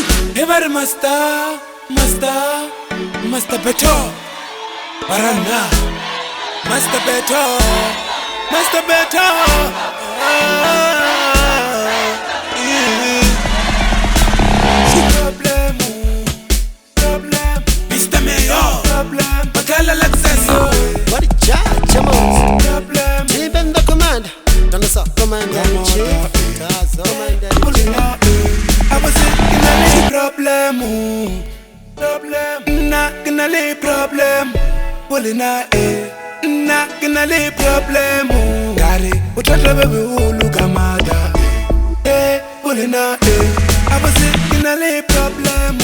Ever Master, Master Beto, Barana, Master Beto, Master Beto. Problem, Mr. Mayor, problem, Bakala Laxaso. What a charge, Jamos. Problem, Chief and the commander. Don't know, commander in chief. Commander in chief. I was in a problem, gonna lay problem, Polina, gonna lay problem, Gary, what a trouble, look a mother, Polina, I was in a lay problem,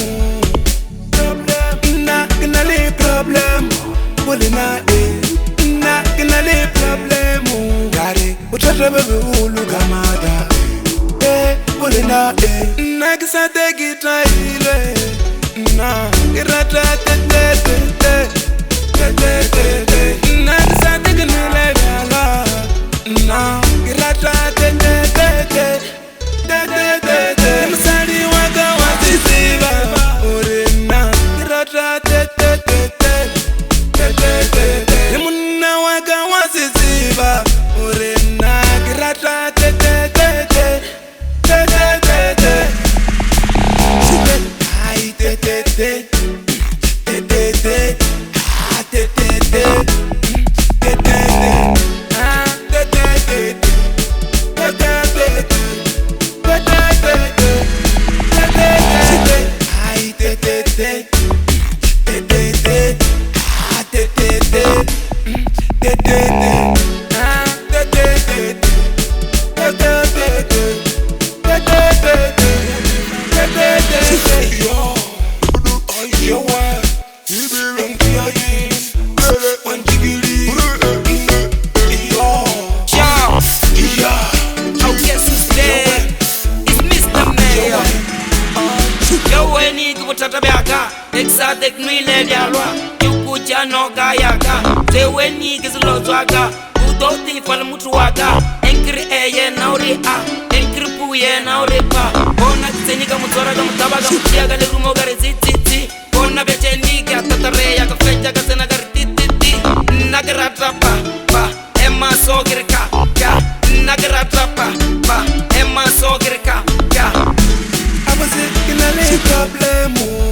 gonna lay problem, Polina, gonna lay problem, Gary, what a trouble, look a mother. Polina, Nagasa de Gitaile, Na, Irata, Nagasa de Ganilla, Na, Irata, Sadi Waga was the Ziva, Urina, Irata, Muna Waga was the Ziva, Urina, Irata, Exotic nile dialwa Yukucha no gayaka Zewe niggas lozwaga Udoti fal mutuwaga Enkri eye nauri a Enkri puye nauri pa Bona kisenika mutora ga mutabaga Mutiaga le rumo gare zititi Bona beche niga tatareya Ka fecha ka sena gare tititi Nagaratra pa Emma sogirka ka Nagaratra pa Emma sogirka ka I was in a problem.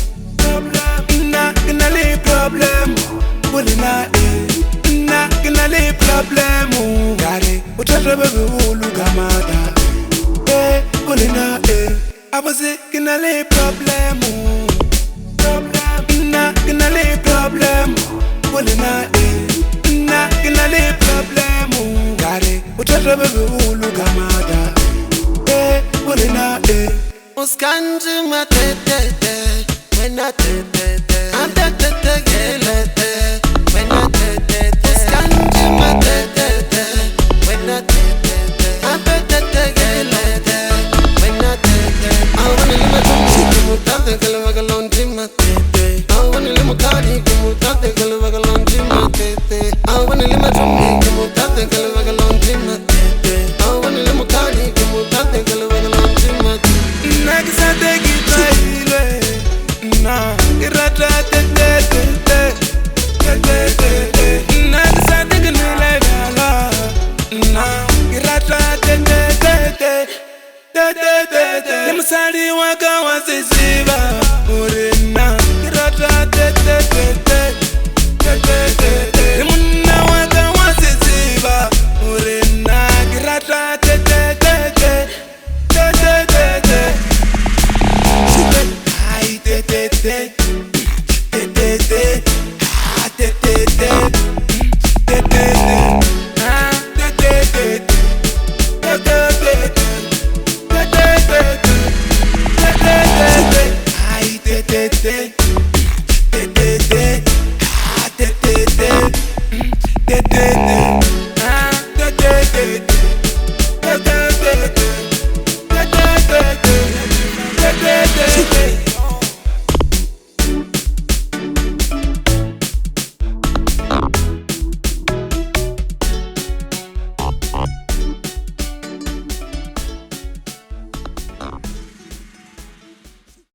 Problem, Polina, gonna lay problem, Gary, what a trouble, look a mother, Polina, I was in a lay problem, gonna lay problem, Polina, gonna lay problem, Gary, what a trouble, look a mother, Polina, Muskanji matete, when I did. I'm dead, when I did, Muskanji matete, when I did, I'm dead, when I did. I want to live my dream, Mutante, Galvagalon, Timate. I want to live my cardi, Mutante, Galvagalon, Timate. I want to live my dream, Mutante, Galvagalon, Timate. I want to live my cardi, Mutante, Galvagalon, Timate. Nagasa de Gitaile, Na, Irata, Nagasa de Ganilla, Na, Irata, Sadi Waga was the Ziva, Urina, Irata, Muna Waga was the Ziva, Urina, Irata,